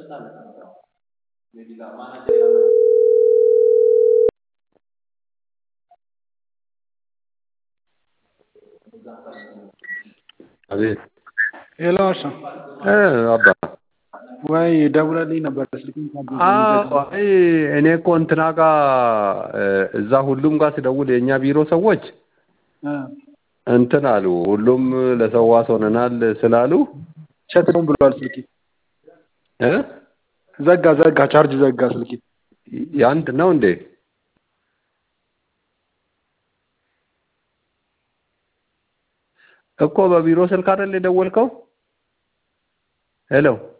አቤት ኤላሻ አባ ወይ ደውለልኝ ነበር ስልኩን አይ እኔ እኮ እንትና ጋር እዛ ሁሉም ጋር ሲደውል የኛ ቢሮ ሰዎች እንትን አሉ ሁሉም ለሰዋስ ሆነናል ስላሉ ሸጥም ብሏል ስልኪ ዘጋ ቻርጅ ዘጋ ስልኪ ያንተ ነው እንዴ እኮ በቢሮ ስልክ አይደል የደወልከው ሄሎ